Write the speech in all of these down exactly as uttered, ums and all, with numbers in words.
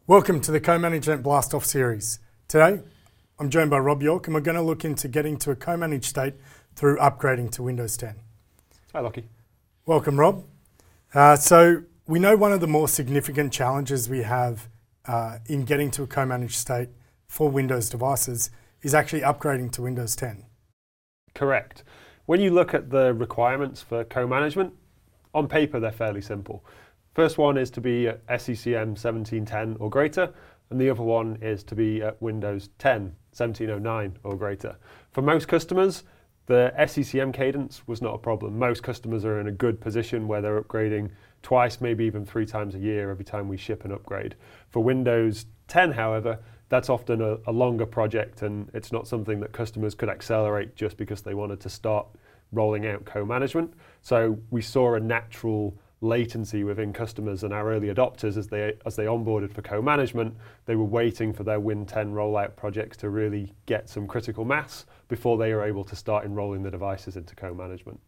Welcome to the Co-Management Blast-Off series. Today, I'm joined by Rob York and we're going to look into getting to a co-managed state through upgrading to Windows ten. Hi, Lockie. Welcome, Rob. Uh, so we know one of the more significant challenges we have uh, in getting to a co-managed state for Windows devices is actually upgrading to Windows ten. Correct. When you look at the requirements for co-management, on paper they're fairly simple. First one is to be at S C C M seventeen ten or greater, and the other one is to be at Windows ten, seventeen oh nine or greater. For most customers, the S C C M cadence was not a problem. Most customers are in a good position where they're upgrading twice, maybe even three times a year every time we ship an upgrade. For Windows ten, however, that's often a, a longer project, and it's not something that customers could accelerate just because they wanted to start rolling out co-management. So we saw a natural latency within customers and our early adopters as they as they onboarded for co-management. They were waiting for their Win ten rollout projects to really get some critical mass before they were able to start enrolling the devices into co-management.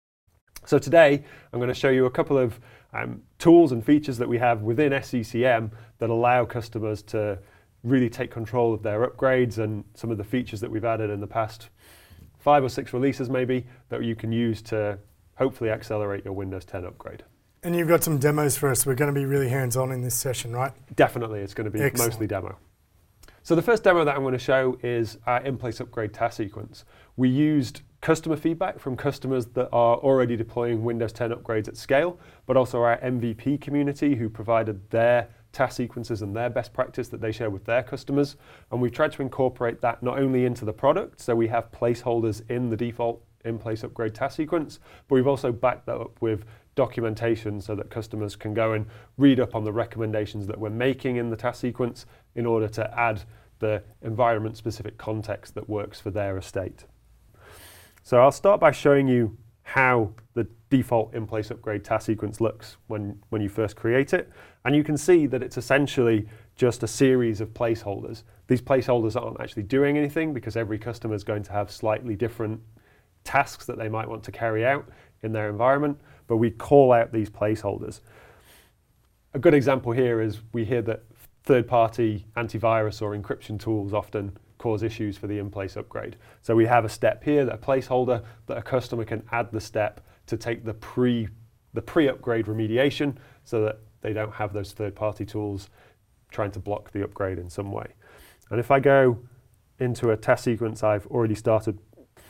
So today I'm going to show you a couple of um, tools and features that we have within S C C M that allow customers to really take control of their upgrades, and some of the features that we've added in the past five or six releases maybe that you can use to hopefully accelerate your Windows ten upgrade. And you've got some demos for us. We're going to be really hands-on in this session, right? Definitely, it's going to be Excellent. Mostly demo. So the first demo that I'm going to show is our in-place upgrade task sequence. We used customer feedback from customers that are already deploying Windows ten upgrades at scale, but also our M V P community who provided their task sequences and their best practice that they share with their customers. And we've tried to incorporate that not only into the product, so we have placeholders in the default in-place upgrade task sequence, but we've also backed that up with documentation so that customers can go and read up on the recommendations that we're making in the task sequence in order to add the environment-specific context that works for their estate. So I'll start by showing you how the default in-place upgrade task sequence looks when, when you first create it. And you can see that it's essentially just a series of placeholders. These placeholders aren't actually doing anything because every customer is going to have slightly different tasks that they might want to carry out in their environment, but we call out these placeholders. A good example here is we hear that third-party antivirus or encryption tools often cause issues for the in-place upgrade. So we have a step here, that a placeholder, that a customer can add the step to take the pre the pre-upgrade remediation so that they don't have those third-party tools trying to block the upgrade in some way. And if I go into a task sequence I've already started,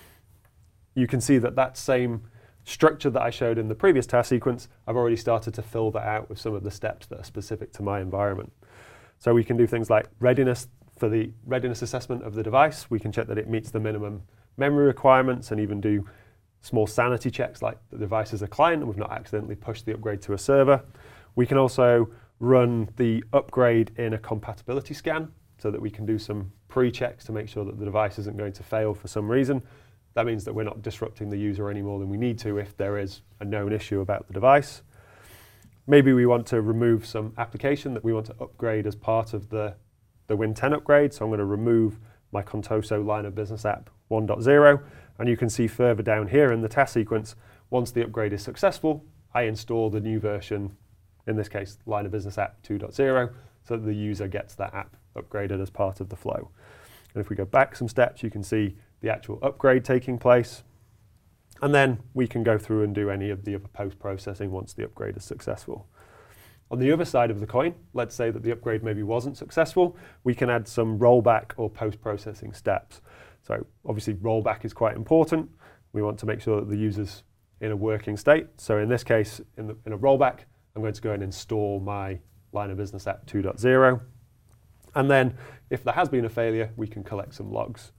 you can see that that same structure that I showed in the previous task sequence, I've already started to fill that out with some of the steps that are specific to my environment. So we can do things like readiness for the readiness assessment of the device. We can check that it meets the minimum memory requirements and even do small sanity checks like the device is a client and we've not accidentally pushed the upgrade to a server. We can also run the upgrade in a compatibility scan so that we can do some pre-checks to make sure that the device isn't going to fail for some reason. That means that we're not disrupting the user any more than we need to if there is a known issue about the device. Maybe we want to remove some application that we want to upgrade as part of the, the Win ten upgrade. So I'm going to remove my Contoso line of business app one point oh. And you can see further down here in the task sequence, once the upgrade is successful, I install the new version, in this case, line of business app two point oh, so that the user gets that app upgraded as part of the flow. And if we go back some steps, you can see the actual upgrade taking place. And then we can go through and do any of the other post-processing once the upgrade is successful. On the other side of the coin, let's say that the upgrade maybe wasn't successful, we can add some rollback or post-processing steps. So obviously rollback is quite important. We want to make sure that the user's in a working state. So in this case, in, the, in a rollback, I'm going to go and install my line of business app two point oh. And then if there has been a failure, we can collect some logs.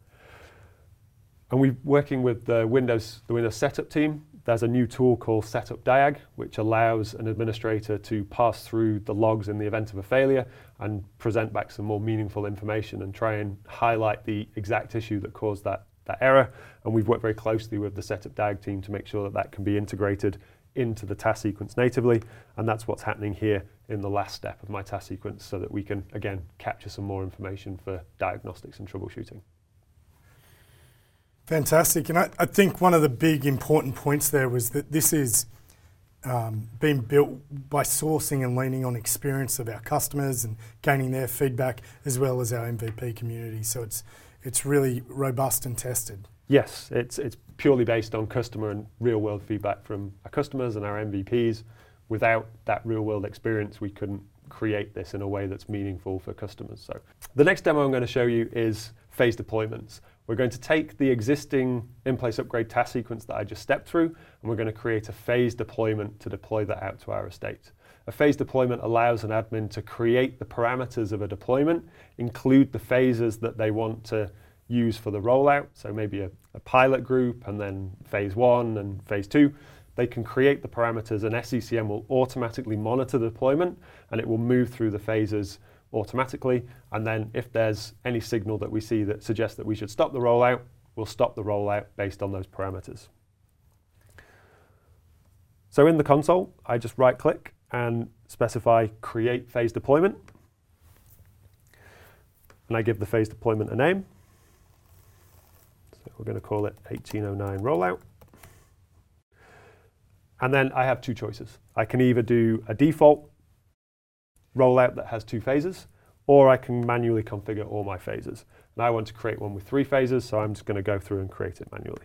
And we're working with the Windows, the Windows setup team. There's a new tool called Setup Diag, which allows an administrator to pass through the logs in the event of a failure and present back some more meaningful information and try and highlight the exact issue that caused that, that error. And we've worked very closely with the Setup Diag team to make sure that that can be integrated into the task sequence natively. And that's what's happening here in the last step of my task sequence so that we can, again, capture some more information for diagnostics and troubleshooting. Fantastic. And I, I think one of the big important points there was that this is um, been built by sourcing and leaning on experience of our customers and gaining their feedback, as well as our M V P community. So it's it's really robust and tested. Yes, it's it's purely based on customer and real world feedback from our customers and our M V Ps. Without that real world experience, we couldn't create this in a way that's meaningful for customers. So the next demo I'm going to show you is phase deployments. We're going to take the existing in-place upgrade task sequence that I just stepped through, and we're going to create a phase deployment to deploy that out to our estate. A phase deployment allows an admin to create the parameters of a deployment, include the phases that they want to use for the rollout, so maybe a, a pilot group and then phase one and phase two. They can create the parameters, and S C C M will automatically monitor the deployment, and it will move through the phases automatically. And then if there's any signal that we see that suggests that we should stop the rollout, we'll stop the rollout based on those parameters. So in the console, I just right click and specify create phase deployment. And I give the phase deployment a name. So we're going to call it eighteen oh nine rollout. And then I have two choices. I can either do a default rollout that has two phases, or I can manually configure all my phases. And I want to create one with three phases, so I'm just going to go through and create it manually.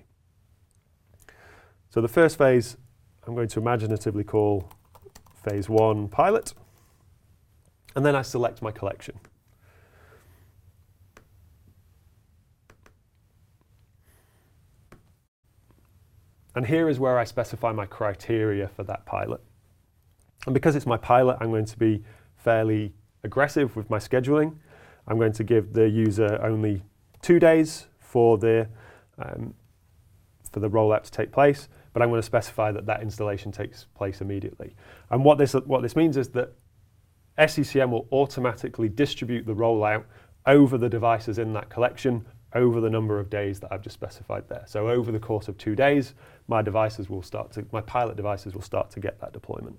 So the first phase, I'm going to imaginatively call phase one pilot. And then I select my collection. And here is where I specify my criteria for that pilot. And because it's my pilot, I'm going to be fairly aggressive with my scheduling. I'm going to give the user only two days for the, um, for the rollout to take place, but I'm going to specify that that installation takes place immediately. And what this, what this means is that S C C M will automatically distribute the rollout over the devices in that collection over the number of days that I've just specified there. So over the course of two days, my devices will start to, my pilot devices will start to get that deployment.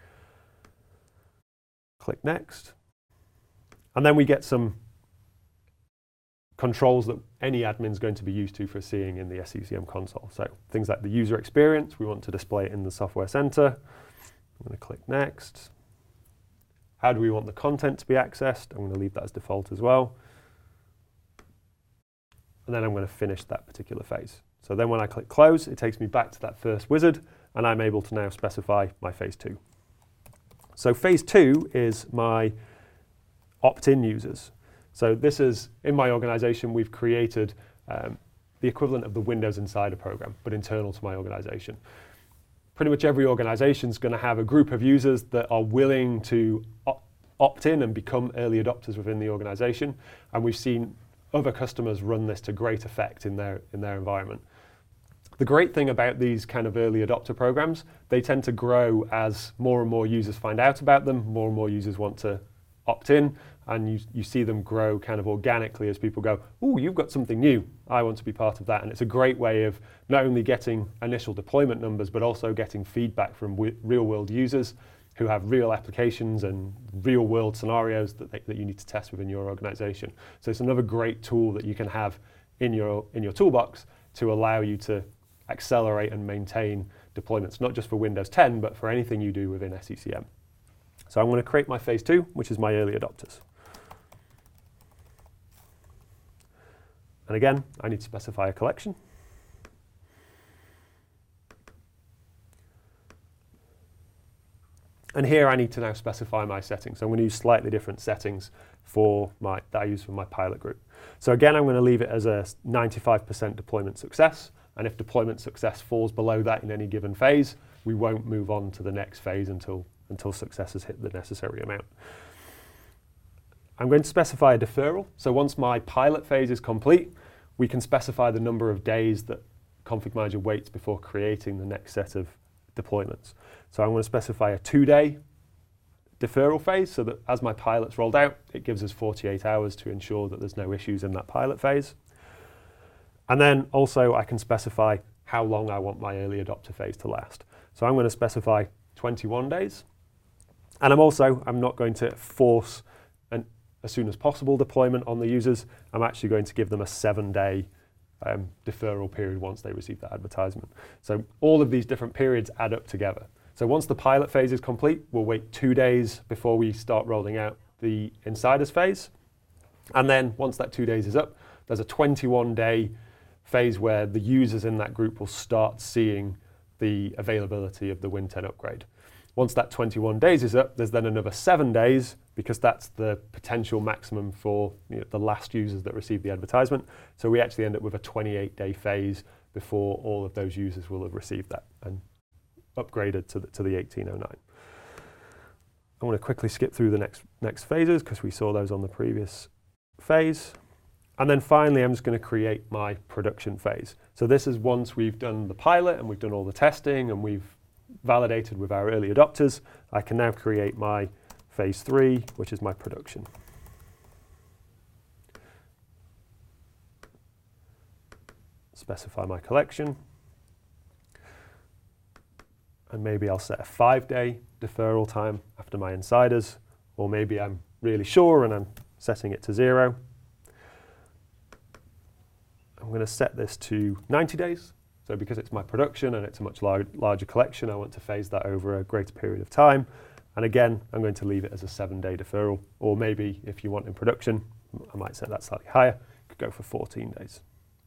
Click next. And then we get some controls that any admin is going to be used to for seeing in the S C C M console. So things like the user experience, we want to display it in the software center. I'm going to click next. How do we want the content to be accessed? I'm going to leave that as default as well. And then I'm going to finish that particular phase. So then when I click close, it takes me back to that first wizard, and I'm able to now specify my phase two. So phase two is my opt-in users. So this is, in my organization, we've created um, the equivalent of the Windows Insider program, but internal to my organization. Pretty much every organization is going to have a group of users that are willing to op- opt in and become early adopters within the organization. And we've seen other customers run this to great effect in their, in their environment. The great thing about these kind of early adopter programs, they tend to grow as more and more users find out about them, more and more users want to opt in, and you, you see them grow kind of organically as people go, oh, you've got something new, I want to be part of that. And it's a great way of not only getting initial deployment numbers, but also getting feedback from w- real world users who have real applications and real world scenarios that, they, that you need to test within your organization. So it's another great tool that you can have in your, in your toolbox to allow you to accelerate and maintain deployments, not just for Windows ten, but for anything you do within S C C M. So I'm going to create my phase two, which is my early adopters. And again, I need to specify a collection. And here I need to now specify my settings. So I'm going to use slightly different settings for my, that I use for my pilot group. So again, I'm going to leave it as a ninety-five percent deployment success. And if deployment success falls below that in any given phase, we won't move on to the next phase until, until success has hit the necessary amount. I'm going to specify a deferral. So once my pilot phase is complete, we can specify the number of days that Config Manager waits before creating the next set of deployments. So I'm going to specify a two-day deferral phase so that as my pilot's rolled out, it gives us forty-eight hours to ensure that there's no issues in that pilot phase. And then also I can specify how long I want my early adopter phase to last. So I'm going to specify twenty-one days. And I'm also, I'm not going to force an as soon as possible deployment on the users. I'm actually going to give them a seven-day um, deferral period once they receive that advertisement. So all of these different periods add up together. So once the pilot phase is complete, we'll wait two days before we start rolling out the insiders phase. And then once that two days is up, there's a twenty-one day phase where the users in that group will start seeing the availability of the Win ten upgrade. Once that twenty-one days is up, there's then another seven days because that's the potential maximum for you know, the last users that receive the advertisement. So we actually end up with a twenty-eight day phase before all of those users will have received that and upgraded to the, to the eighteen oh nine. I want to quickly skip through the next, next phases because we saw those on the previous phase. And then finally, I'm just going to create my production phase. So this is once we've done the pilot and we've done all the testing and we've validated with our early adopters, I can now create my phase three, which is my production. Specify my collection. And maybe I'll set a five day deferral time after my insiders, or maybe I'm really sure and I'm setting it to zero. I'm going to set this to ninety days. So because it's my production and it's a much lar larger collection, I want to phase that over a greater period of time. And again, I'm going to leave it as a seven day deferral, or maybe if you want in production, I might set that slightly higher, could go for fourteen days.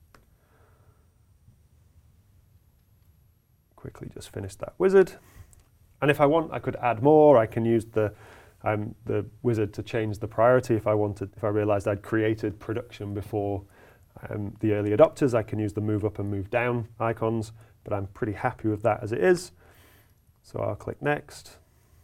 Quickly just finish that wizard. And if I want, I could add more. I can use the, um, the wizard to change the priority if I wanted, if I realized I'd created production before um, the early adopters, I can use the move up and move down icons, but I'm pretty happy with that as it is. So I'll click next.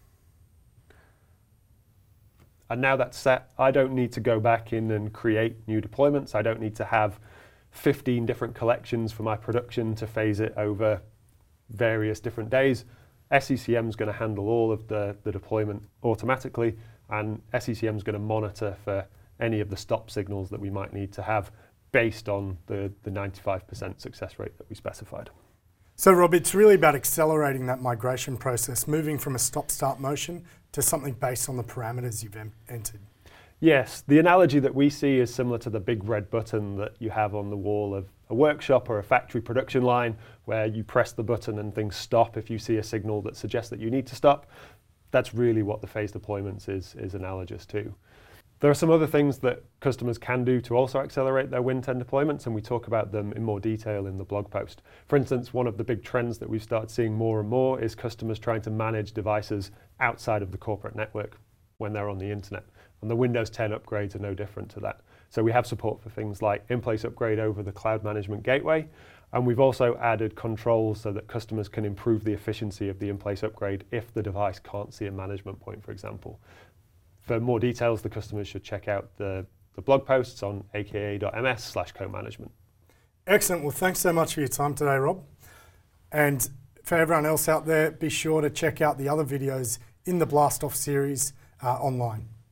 And now that's set, I don't need to go back in and create new deployments. I don't need to have fifteen different collections for my production to phase it over various different days. S C C M is going to handle all of the, the deployment automatically, and S C C M is going to monitor for any of the stop signals that we might need to have based on the, the ninety-five percent success rate that we specified. So Rob, it's really about accelerating that migration process, moving from a stop-start motion to something based on the parameters you've entered. Yes, the analogy that we see is similar to the big red button that you have on the wall of a workshop or a factory production line, where you press the button and things stop if you see a signal that suggests that you need to stop. That's really what the phase deployments is, is analogous to. There are some other things that customers can do to also accelerate their Win ten deployments, and we talk about them in more detail in the blog post. For instance, one of the big trends that we've started seeing more and more is customers trying to manage devices outside of the corporate network when they're on the internet. And the Windows ten upgrades are no different to that. So we have support for things like in-place upgrade over the cloud management gateway, and we've also added controls so that customers can improve the efficiency of the in-place upgrade if the device can't see a management point, for example. For more details, the customers should check out the, the blog posts on aka.ms slash co-management. Excellent. Well, thanks so much for your time today, Rob. And for everyone else out there, be sure to check out the other videos in the Blast Off series uh, online.